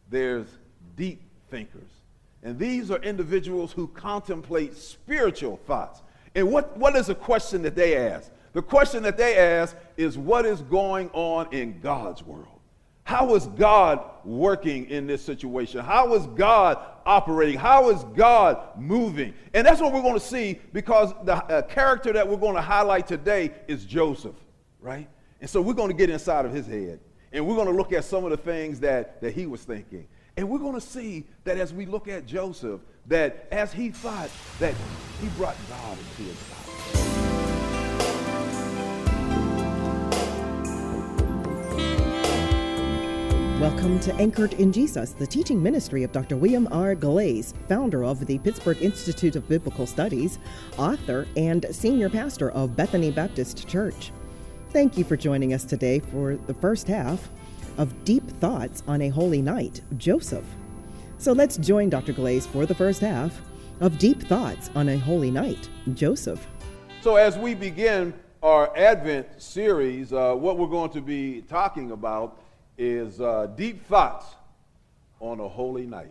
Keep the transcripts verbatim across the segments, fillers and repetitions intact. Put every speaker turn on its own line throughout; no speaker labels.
there's deep thinkers. And these are individuals who contemplate spiritual thoughts. And what, what is the question that they ask? The question that they ask is, what is going on in God's world? How is God working in this situation? How is God operating? How is God moving? And that's what we're going to see, because the uh, character that we're going to highlight today is Joseph, right? And so we're going to get inside of his head, and we're going to look at some of the things that, that he was thinking. And we're going to see that as we look at Joseph, that as he thought, that he brought God into his life.
Welcome to Anchored in Jesus, the teaching ministry of Doctor William R. Glaze, founder of the Pittsburgh Institute of Biblical Studies, author, and senior pastor of Bethany Baptist Church. Thank you for joining us today for the first half of Deep Thoughts on a Holy Night, Joseph. So let's join Doctor Glaze for the first half of Deep Thoughts on a Holy Night, Joseph.
So as we begin our Advent series, uh, what we're going to be talking about is uh, deep thoughts on a holy night.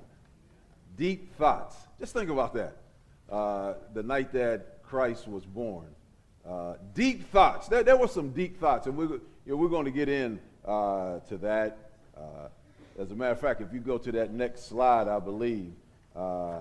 Deep thoughts. Just think about that. Uh, the night that Christ was born. Uh, deep thoughts. There, there were some deep thoughts, and we're, you know, we're going to get in uh, to that. Uh, as a matter of fact, if you go to that next slide, I believe, uh,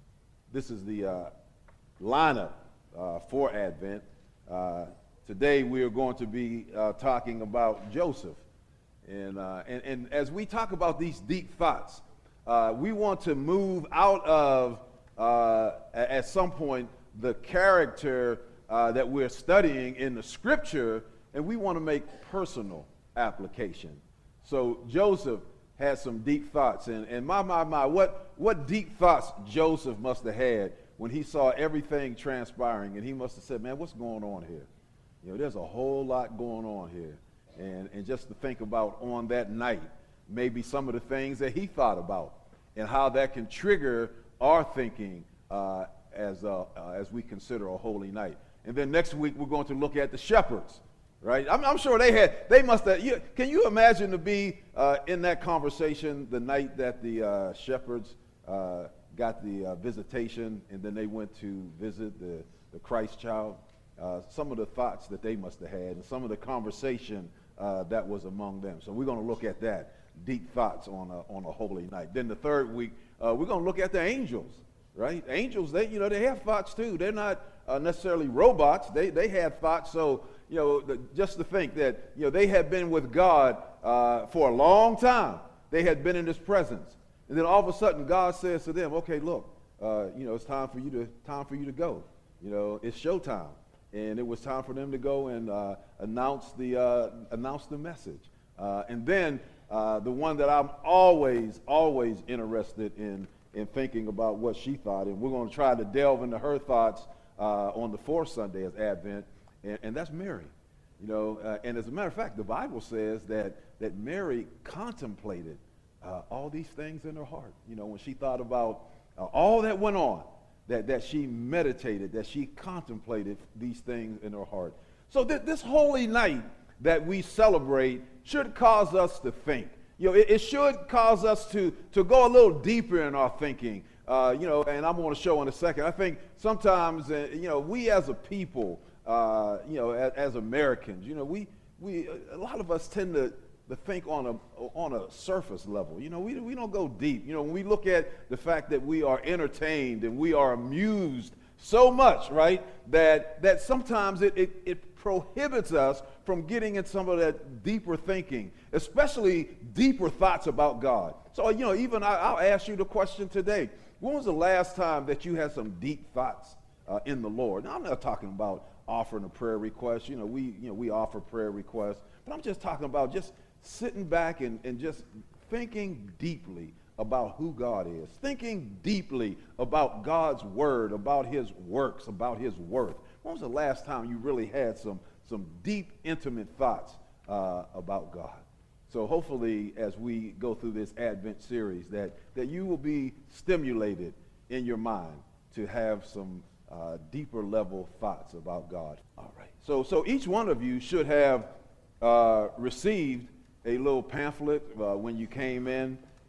this is the uh, lineup uh, for Advent. Uh, today we are going to be uh, talking about Joseph. And, uh, and, and as we talk about these deep thoughts, uh, we want to move out of, uh, at some point, the character uh, that we're studying in the scripture, and we want to make personal application. So Joseph had some deep thoughts, and, and my, my, my, what, what deep thoughts Joseph must have had when he saw everything transpiring, and he must have said, man, what's going on here? You know, there's a whole lot going on here. And, and just to think about on that night, maybe some of the things that he thought about and how that can trigger our thinking uh, as, uh, uh, as we consider a holy night. And then next week, we're going to look at the shepherds, right? I'm, I'm sure they had, they must have, you, can you imagine to be uh, in that conversation the night that the uh, shepherds uh, got the uh, visitation and then they went to visit the, the Christ child? Uh, some of the thoughts that they must have had and some of the conversation Uh, that was among them. So we're going to look at that, deep thoughts on a, on a holy night. Then the third week, uh, we're going to look at the angels, right? Angels, they, you know, they have thoughts too. They're not uh, necessarily robots. They, they had thoughts. So, you know, the, just to think that, you know, they had been with God uh, for a long time. They had been in his presence. And then all of a sudden, God says to them, okay, look, uh, you know, it's time for you to, time for you to go. You know, it's showtime. And it was time for them to go and uh, announce the uh, announce the message. Uh, and then uh, the one that I'm always, always interested in, in thinking about what she thought. And we're going to try to delve into her thoughts uh, on the fourth Sunday as Advent. And, and that's Mary. You know, uh, and as a matter of fact, the Bible says that, that Mary contemplated uh, all these things in her heart. You know, when she thought about uh, all that went on. That, that she meditated, that she contemplated these things in her heart. So th- this holy night that we celebrate should cause us to think. You know, it, it should cause us to, to go a little deeper in our thinking. Uh, you know, and I'm going to show in a second. I think sometimes, uh, you know, we as a people, uh, you know, as, as Americans, you know, we, we a lot of us tend to to think on a on a surface level. You know, we, we don't go deep. You know, when we look at the fact that we are entertained and we are amused so much, right, that that sometimes it, it, it prohibits us from getting in some of that deeper thinking, especially deeper thoughts about God. So, you know, even I, I'll ask you the question today. When was the last time that you had some deep thoughts uh, in the Lord? Now, I'm not talking about offering a prayer request. You know, we, you know, we offer prayer requests, but I'm just talking about just sitting back and, and just thinking deeply about who God is, thinking deeply about God's word, about his works, about his worth. When was the last time you really had some, some deep, intimate thoughts uh, about God? So hopefully as we go through this Advent series that, that you will be stimulated in your mind to have some uh, deeper level thoughts about God. All right. So, so each one of you should have uh, received a little pamphlet uh, when you came in,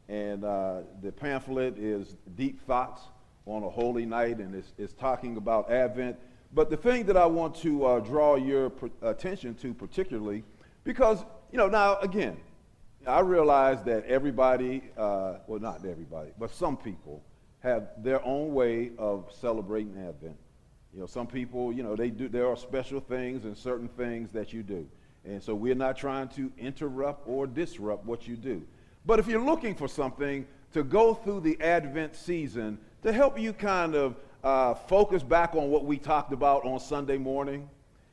And uh, the pamphlet is Deep Thoughts on a Holy Night, and it's, it's talking about Advent. But the thing that I want to uh, draw your pr- attention to particularly, because, you know, now, again, I realize that everybody, uh, well, not everybody, but some people have their own way of celebrating Advent. You know, some people, you know, they do, there are special things and certain things that you do. And so we're not trying to interrupt or disrupt what you do. But if you're looking for something to go through the Advent season to help you kind of uh, focus back on what we talked about on Sunday morning,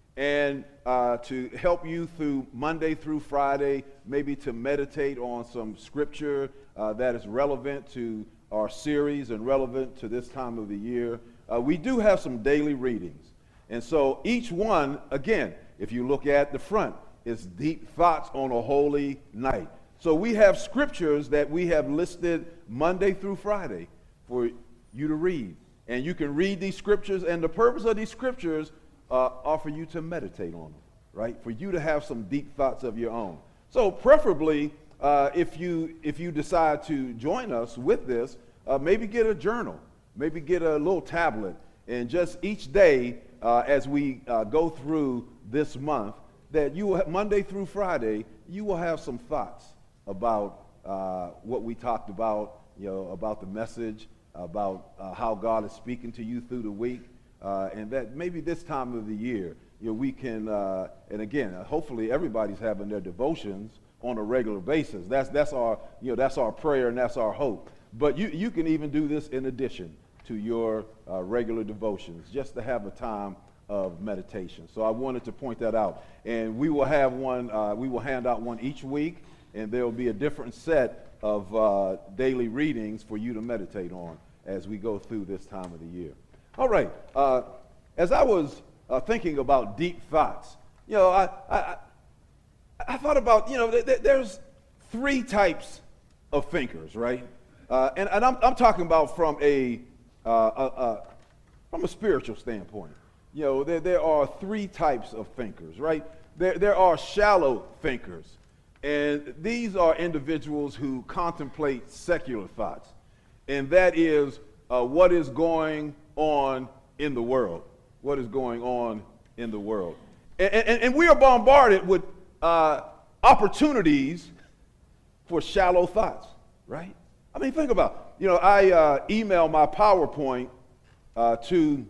and uh, to help you through Monday through Friday, maybe to meditate on some scripture uh, that is relevant to our series and relevant to this time of the year, uh, we do have some daily readings. And so each one, again, if you look at the front, is Deep Thoughts on a Holy Night. So we have scriptures that we have listed Monday through Friday for you to read. And you can read these scriptures, and the purpose of these scriptures uh, are for you to meditate on them, right? For you to have some deep thoughts of your own. So preferably, uh, if you if you decide to join us with this, uh, maybe get a journal, maybe get a little tablet, and just each day uh, as we uh, go through this month, that you will have, Monday through Friday, you will have some thoughts about uh, what we talked about, you know, about the message, about uh, how God is speaking to you through the week, uh, and that maybe this time of the year, you know, we can, uh, and again, uh, hopefully everybody's having their devotions on a regular basis. That's that's our, you know, that's our prayer and that's our hope. But you you can even do this in addition to your uh, regular devotions, just to have a time of meditation. So I wanted to point that out, and we will have one. Uh, we will hand out one each week, and there will be a different set of uh, daily readings for you to meditate on as we go through this time of the year. All right. Uh, as I was uh, thinking about deep thoughts, you know, I I, I thought about, you know, th- th- there's three types of thinkers, right? Uh, and and I'm I'm talking about from a, uh, a, a from a spiritual standpoint. You know, there there are three types of thinkers, right? There there are shallow thinkers. And these are individuals who contemplate secular thoughts, and that is uh, what is going on in the world, what is going on in the world. And, and, and we are bombarded with uh, opportunities for shallow thoughts, right? I mean, think about it. You know, I uh, email my PowerPoint uh, to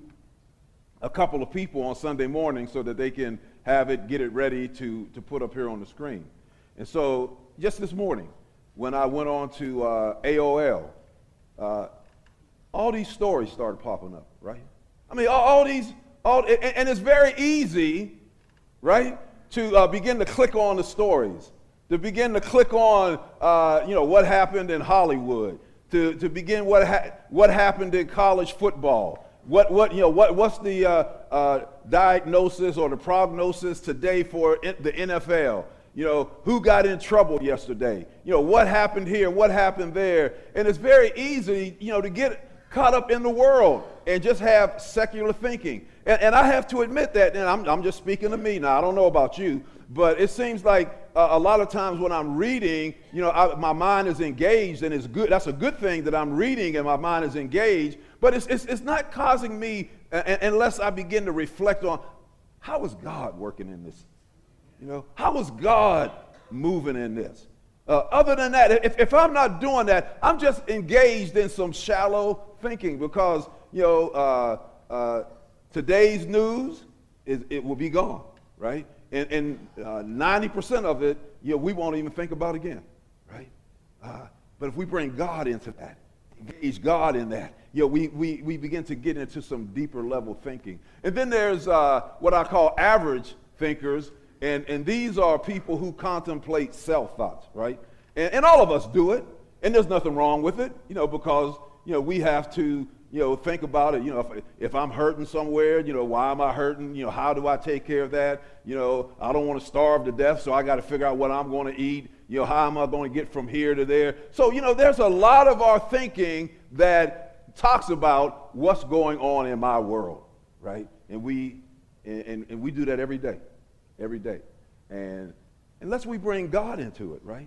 a couple of people on Sunday morning so that they can have it, get it ready to, to put up here on the screen. And so just this morning, when I went on to uh, A O L, uh, all these stories started popping up, right? I mean, all, all these, all, and, and it's very easy, right, to uh, begin to click on the stories, to begin to click on, uh, you know, what happened in Hollywood, to, to begin what ha- what happened in college football. What, what, you know, what, what's the uh, uh, diagnosis or the prognosis today for the N F L? You know, who got in trouble yesterday? You know, what happened here? What happened there? And it's very easy, you know, to get caught up in the world and just have secular thinking. And, and I have to admit that, and I'm, I'm just speaking to me now. I don't know about you, but it seems like uh, a lot of times when I'm reading, you know, I, my mind is engaged, and it's good. That's a good thing that I'm reading and my mind is engaged. But it's it's, it's not causing me, uh, unless I begin to reflect on, how is God working in this? You know, how is God moving in this? Uh, other than that, if, if I'm not doing that, I'm just engaged in some shallow thinking, because, you know, uh, uh, today's news, is it will be gone, right? And, and uh, ninety percent of it, you know, we won't even think about again, right? Uh, but if we bring God into that, engage God in that, you know, we, we, we begin to get into some deeper level thinking. And then there's uh, what I call average thinkers. And, and these are people who contemplate self-thoughts, right? And, and all of us do it, and there's nothing wrong with it, you know, because, you know, we have to, you know, think about it. You know, if, if I'm hurting somewhere, you know, why am I hurting? You know, how do I take care of that? You know, I don't want to starve to death, so I got to figure out what I'm going to eat. You know, how am I going to get from here to there? So, you know, there's a lot of our thinking that talks about what's going on in my world, right? And we, and, and we do that every day. Every day. And unless we bring God into it, right?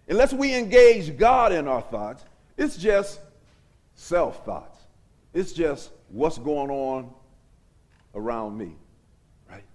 Unless we engage God in our thoughts, it's just self-thoughts. It's just what's going on around me, right?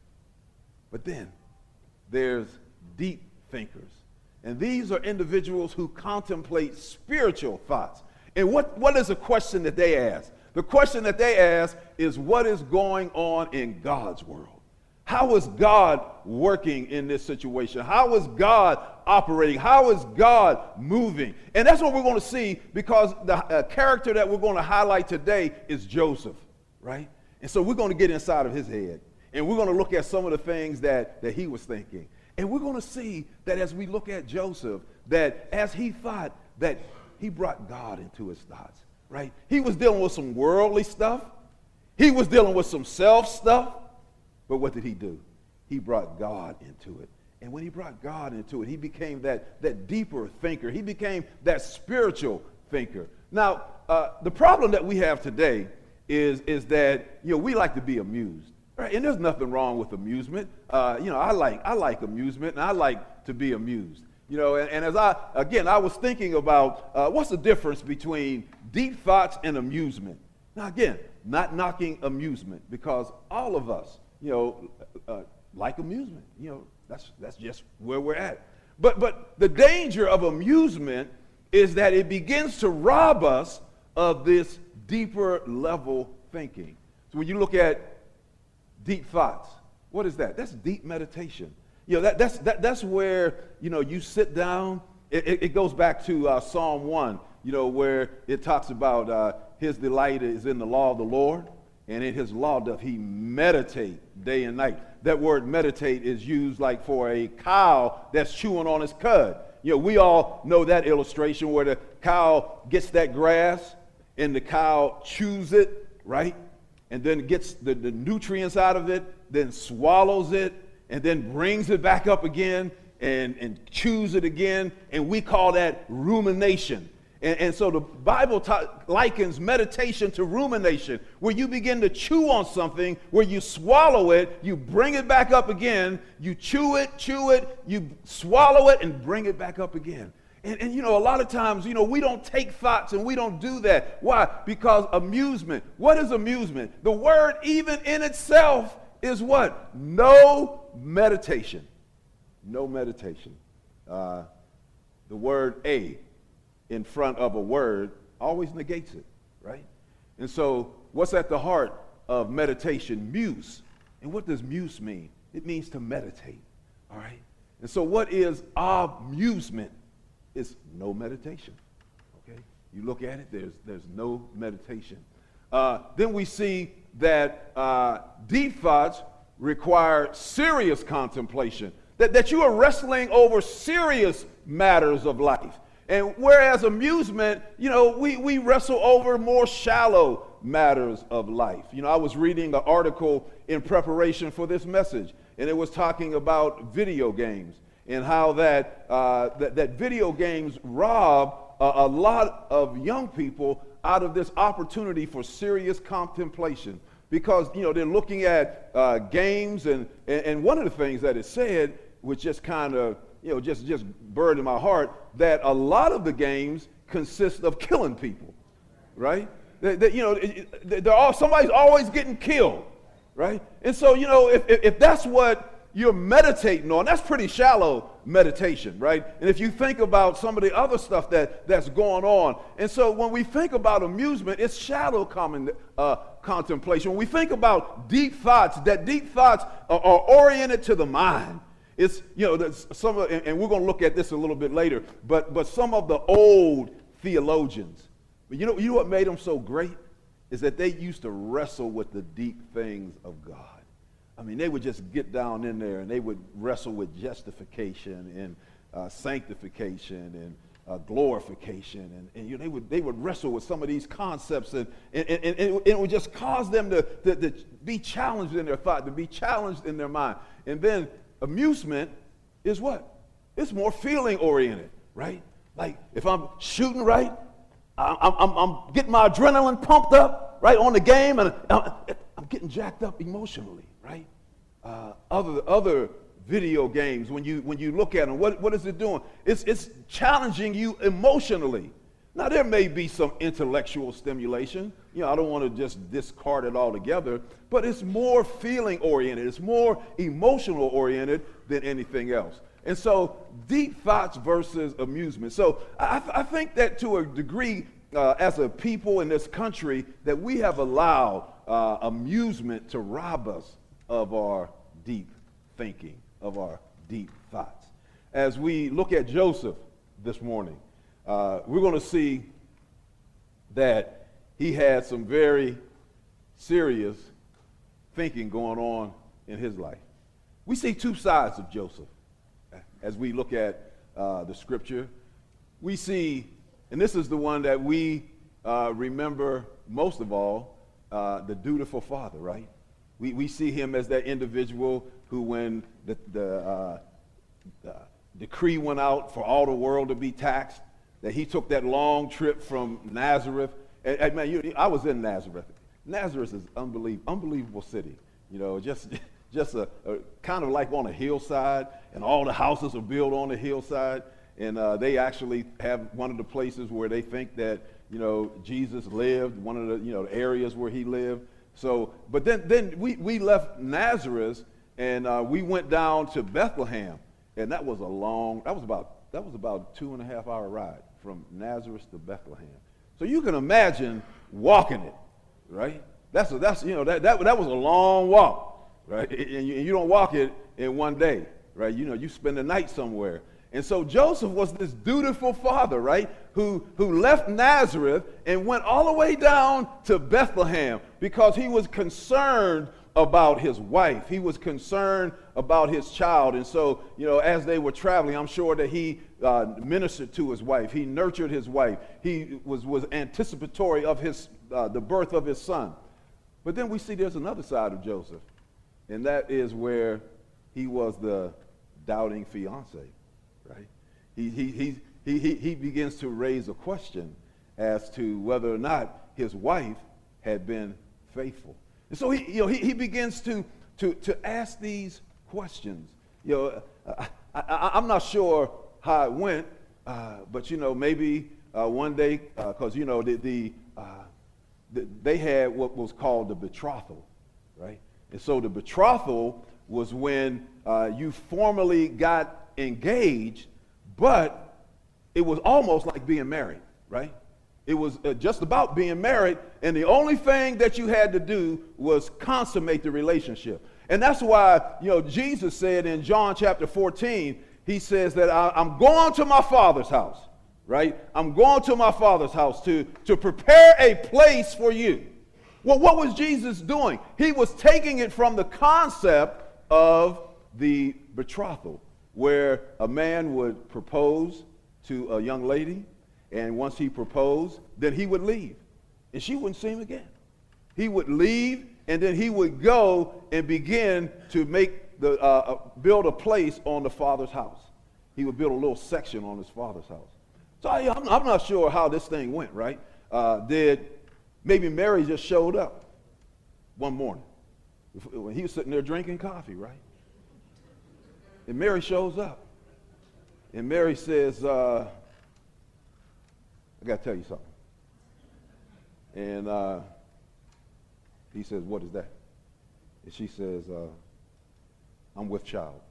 But then there's deep thinkers. And these are individuals who contemplate spiritual thoughts. And what, what is the question that they ask? The question that they ask is, what is going on in God's world? How is God working in this situation? How is God operating? How is God moving? And that's what we're going to see, because the uh, character that we're going to highlight today is Joseph, right? And so we're going to get inside of his head, and we're going to look at some of the things that, that he was thinking. And we're going to see that as we look at Joseph, that as he thought, that he brought God into his thoughts, right? He was dealing with some worldly stuff. He was dealing with some self stuff. But what did he do? He brought God into it. And when he brought God into it, he became that, that deeper thinker. He became that spiritual thinker. Now, uh, the problem that we have today is, is that, you know, we like to be amused. Right? And there's nothing wrong with amusement. Uh, you know, I like, I like amusement, and I like to be amused. You know, and, and as I, again, I was thinking about uh, what's the difference between deep thoughts and amusement. Now, again, not knocking amusement, because all of us, you know, uh, like amusement. You know, that's that's just where we're at. But but the danger of amusement is that it begins to rob us of this deeper level thinking. So when you look at deep thoughts, what is that? That's deep meditation. You know, that that's that that's where, you know, you sit down. It, it, it goes back to uh, Psalm one, you know, where it talks about uh, his delight is in the law of the Lord, and in his law doth he meditate day and night. That word meditate is used like for a cow that's chewing on its cud. You know, we all know that illustration where the cow gets that grass and the cow chews it, right? And then gets the, the nutrients out of it, then swallows it, and then brings it back up again and, and chews it again. And we call that rumination. And, and so the Bible ta- likens meditation to rumination, where you begin to chew on something, where you swallow it, you bring it back up again, you chew it, chew it, you swallow it, and bring it back up again. And, and, you know, a lot of times, you know, we don't take thoughts and we don't do that. Why? Because amusement. What is amusement? The word even in itself is what? No meditation. No meditation. Uh, the word a in front of a word always negates it, right? And so what's at the heart of meditation? Muse. And what does muse mean? It means to meditate, all right? And so what is amusement? It's no meditation, okay? You look at it, there's, there's no meditation. Uh, then we see that uh, deep thoughts require serious contemplation, that, that you are wrestling over serious matters of life. And whereas amusement, you know, we, we wrestle over more shallow matters of life. You know, I was reading an article in preparation for this message, and it was talking about video games and how that, uh, that, that video games rob a, a lot of young people out of this opportunity for serious contemplation. Because, you know, they're looking at uh, games, and, and, and one of the things that is said, which just kind of, you know, just, just burned in my heart, that a lot of the games consist of killing people, right? That, that, you know, they're all, somebody's always getting killed, right? And so, you know, if, if, if that's what you're meditating on, that's pretty shallow meditation, right? And if you think about some of the other stuff that, that's going on, and so when we think about amusement, it's shallow common, uh, contemplation. When we think about deep thoughts, that deep thoughts are, are oriented to the mind. It's, you know, there's some of, and we're going to look at this a little bit later, but but some of the old theologians, but you know, you know what made them so great is that they used to wrestle with the deep things of God. I mean, they would just get down in there and they would wrestle with justification and uh, sanctification and uh, glorification, and, and you know, they would they would wrestle with some of these concepts, and and, and, and it, it would just cause them to, to, to be challenged in their thought, to be challenged in their mind, and then amusement is what? It's more feeling oriented, right? Like if I'm shooting right, I'm, I'm, I'm getting my adrenaline pumped up, right, on the game, and I'm, I'm getting jacked up emotionally, right? Uh, other, other video games, when you when you look at them, what, what is it doing? It's, it's challenging you emotionally. Now, there may be some intellectual stimulation. You know, I don't want to just discard it altogether, but it's more feeling-oriented. It's more emotional-oriented than anything else. And so, deep thoughts versus amusement. So, I, I think that to a degree, uh, as a people in this country, that we have allowed uh, amusement to rob us of our deep thinking, of our deep thoughts. As we look at Joseph this morning, Uh, we're going to see that he had some very serious thinking going on in his life. We see two sides of Joseph as we look at uh, the scripture. We see, and this is the one that we uh, remember most of all, uh, the dutiful father, right? We, we see him as that individual who, when the, the, uh, the decree went out for all the world to be taxed, that he took that long trip from Nazareth. And, and man, you, I was in Nazareth. Nazareth is unbelievable, unbelievable city. You know, just just a, a kind of like on a hillside, and all the houses are built on the hillside. And uh, they actually have one of the places where they think that, you know, Jesus lived, one of the, you know, areas where he lived. So, but then then we, we left Nazareth, and uh, we went down to Bethlehem, and that was a long, that was about, that was about a two and a half hour ride from Nazareth to Bethlehem. So you can imagine walking it, right? That's, a, that's you know, that, that, that was a long walk, right? And you, and you don't walk it in one day, right? You know, you spend the night somewhere. And so Joseph was this dutiful father, right, who, who left Nazareth and went all the way down to Bethlehem because he was concerned about his wife. He was concerned about his child. And so, you know, as they were traveling, I'm sure that he uh, ministered to his wife. He nurtured his wife. He was, was anticipatory of his, uh, the birth of his son. But then we see there's another side of Joseph, and that is where he was the doubting fiance, right? He, he, he, he, he, he begins to raise a question as to whether or not his wife had been faithful. And so he, you know, he, he begins to, to, to ask these questions. You know, I, I, I'm not sure how it went, uh, but, you know, maybe uh, one day, because, uh, you know, the, the, uh, the, they had what was called the betrothal, right? And so the betrothal was when uh, you formally got engaged, but it was almost like being married, right? It was uh, just about being married, and the only thing that you had to do was consummate the relationship. And that's why, you know, Jesus said in John chapter fourteen, he says that I, I'm going to my Father's house, right? I'm going to my Father's house to, to prepare a place for you. Well, what was Jesus doing? He was taking it from the concept of the betrothal, where a man would propose to a young lady, and once he proposed, then he would leave, and she wouldn't see him again. He would leave, and then he would go and begin to make the uh, build a place on the Father's house. He would build a little section on his Father's house. So I, I'm, I'm not sure how this thing went, right? Uh, did maybe Mary just showed up one morning when he was sitting there drinking coffee, right? And Mary shows up, and Mary says, uh, I got to tell you something. And uh, he says, what is that? And she says, uh, I'm with child.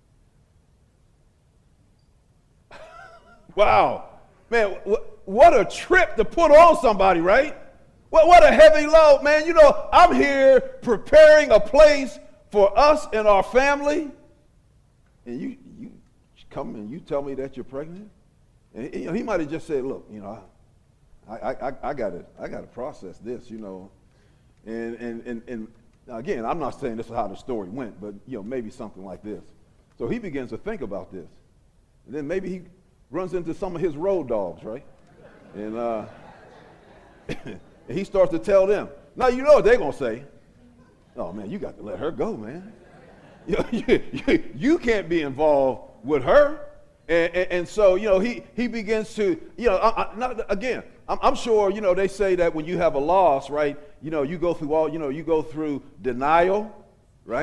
Wow. Man, wh- what a trip to put on somebody, right? What, what a heavy load, man. You know, I'm here preparing a place for us and our family, and you, you come and you tell me that you're pregnant? And you know, he might have just said, look, you know, I, I, I, I gotta, I gotta process this, you know. And, and, and, and again, I'm not saying this is how the story went, but, you know, maybe something like this. So he begins to think about this. And then maybe he runs into some of his road dogs, right? And, uh, and he starts to tell them. Now, you know what they're going to say. Oh, man, you got to let her go, man. You, you, you, you can't be involved with her. And, and, and so, you know, he, he begins to, you know, I, I, not, again, I'm, I'm sure, you know, they say that when you have a loss, right, you know, you go through all, you know, you go through denial, right?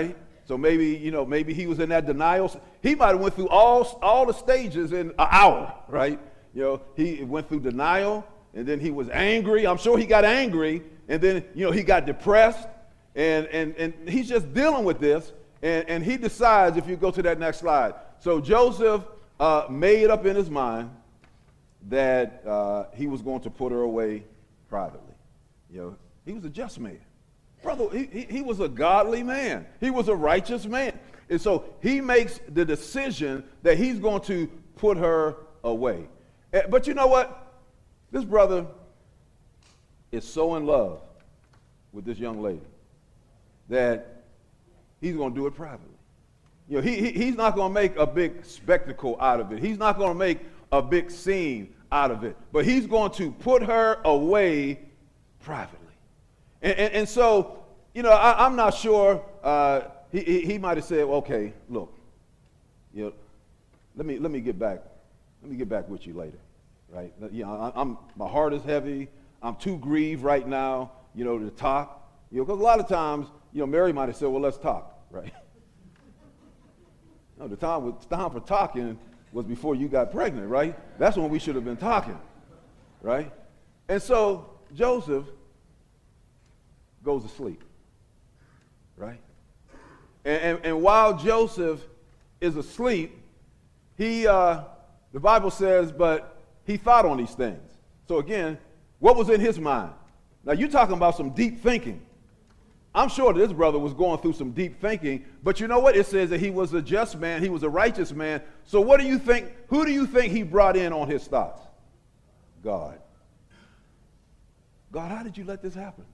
So maybe, you know, maybe he was in that denial. He might have went through all, all the stages in an hour, right? You know, he went through denial, and then he was angry. I'm sure he got angry, and then, you know, he got depressed, and, and, and he's just dealing with this, and, and he decides, if you go to that next slide. So Joseph uh, made up in his mind that uh, he was going to put her away privately. You know, he was a just man. Brother, he, he, he was a godly man. He was a righteous man. And so he makes the decision that he's going to put her away. But you know what? This brother is so in love with this young lady that he's going to do it privately. You know, he, he, he's not going to make a big spectacle out of it. He's not going to make a big scene out of it. But he's going to put her away privately. And, and, and so, you know, I, I'm not sure. Uh, he he, he might have said, well, okay, look, you know, let me let me get back, let me get back with you later, right? You know, I, I'm my heart is heavy. I'm too grieved right now, you know, to talk. You know, because a lot of times, you know, Mary might have said, well, let's talk, right? No, the time was time for talking was before you got pregnant, right? That's when we should have been talking, right? And so Joseph goes to sleep, right? And, and, and while Joseph is asleep, he, uh, the Bible says, but he thought on these things. So again, what was in his mind? Now you're talking about some deep thinking. I'm sure this brother was going through some deep thinking, but you know what? It says that he was a just man, he was a righteous man. So what do you think, who do you think he brought in on his thoughts? God. God, how did you let this happen?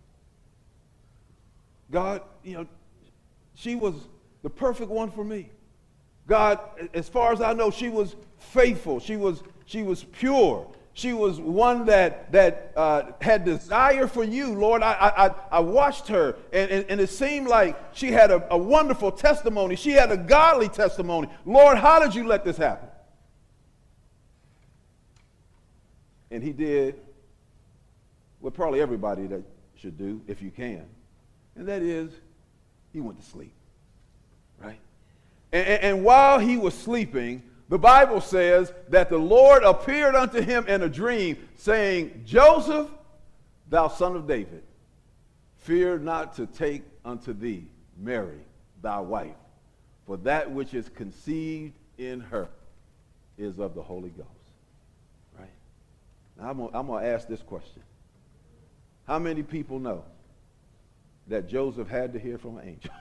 God, you know, she was the perfect one for me. God, as far as I know, she was faithful. She was, she was pure. She was one that, that uh, had desire for you, Lord. I, I, I watched her, and, and, and it seemed like she had a, a wonderful testimony. She had a godly testimony. Lord, how did you let this happen? And he did what probably everybody that should do, if you can. And that is, he went to sleep, right? And, and, and while he was sleeping, the Bible says that the Lord appeared unto him in a dream, saying, Joseph, thou son of David, fear not to take unto thee Mary, thy wife, for that which is conceived in her is of the Holy Ghost, right? Now, I'm gonna, I'm gonna ask this question. How many people know that Joseph had to hear from an angel?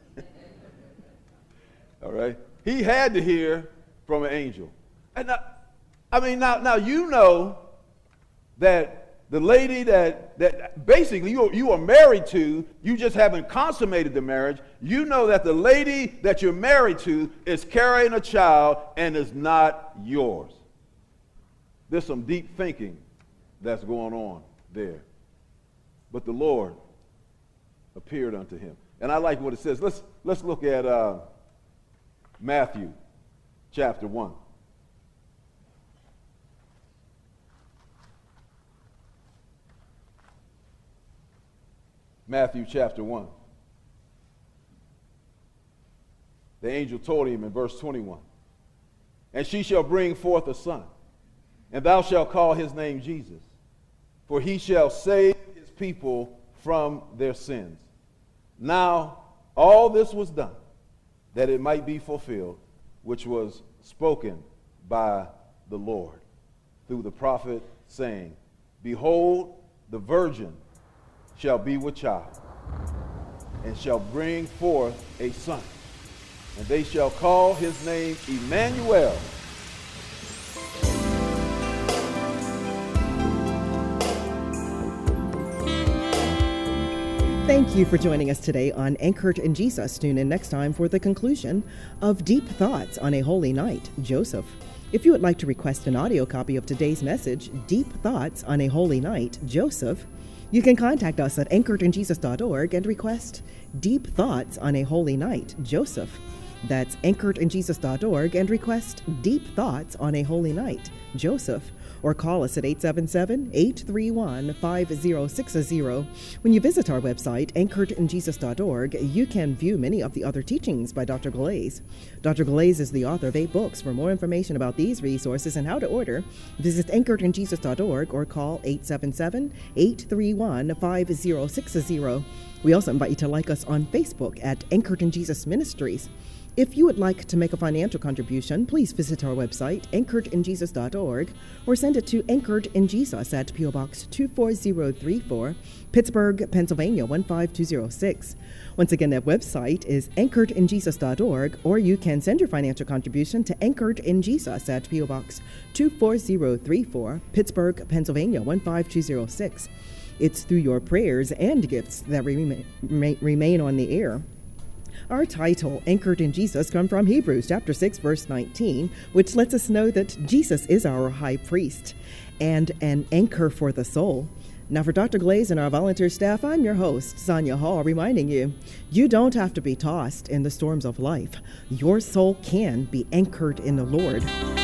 All right? He had to hear from an angel. And now, I mean, now, now you know that the lady that, that basically you, you are married to, you just haven't consummated the marriage. You know that the lady that you're married to is carrying a child and is not yours. There's some deep thinking that's going on there. But the Lord appeared unto him. And I like what it says. Let's, let's look at uh, Matthew chapter one. Matthew chapter one. The angel told him in verse twenty-one, and she shall bring forth a son, and thou shalt call his name Jesus, for he shall save his people from their sins. Now, all this was done that it might be fulfilled, which was spoken by the Lord through the prophet, saying, Behold, the virgin shall be with child, and shall bring forth a son, and they shall call his name Emmanuel.
Thank you for joining us today on Anchored in Jesus. Tune in next time for the conclusion of Deep Thoughts on a Holy Night, Joseph. If you would like to request an audio copy of today's message, Deep Thoughts on a Holy Night, Joseph, you can contact us at anchored in jesus dot org and request Deep Thoughts on a Holy Night, Joseph. That's anchored in jesus dot org and request Deep Thoughts on a Holy Night, Joseph. or call us at eight seven seven, eight three one, five zero six zero. When you visit our website, anchored in jesus dot org, you can view many of the other teachings by Doctor Glaze. Doctor Glaze is the author of eight books. For more information about these resources and how to order, visit anchored in jesus dot org or call eight seven seven, eight three one, five zero six zero. We also invite you to like us on Facebook at Anchored in Jesus Ministries. If you would like to make a financial contribution, please visit our website, anchored in jesus dot org, or send it to Anchored in Jesus at P O Box two four zero three four, Pittsburgh, Pennsylvania one five two zero six. Once again, that website is anchored in jesus dot org, or you can send your financial contribution to Anchored in Jesus at P O Box two four zero three four, Pittsburgh, Pennsylvania one five two zero six. It's through your prayers and gifts that we remain, remain on the air. Our title, Anchored in Jesus, comes from Hebrews chapter six, verse nineteen, which lets us know that Jesus is our high priest and an anchor for the soul. Now, for Doctor Glaze and our volunteer staff, I'm your host, Sonia Hall, reminding you, you don't have to be tossed in the storms of life. Your soul can be anchored in the Lord.